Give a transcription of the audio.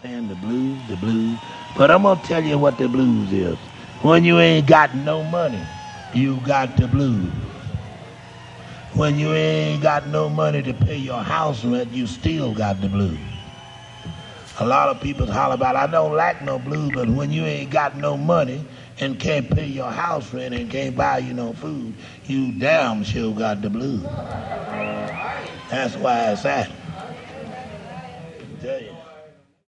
saying? The blues, the blues. But I'm going to tell you what the blues is. When you ain't got no money, you got the blues. When you ain't got no money to pay your house rent, you still got the blues. A lot of people holler about, I don't like no blues, but when you ain't got no money and can't pay your house rent and can't buy you no food, you damn sure got the blues. That's why it's at. I tell you.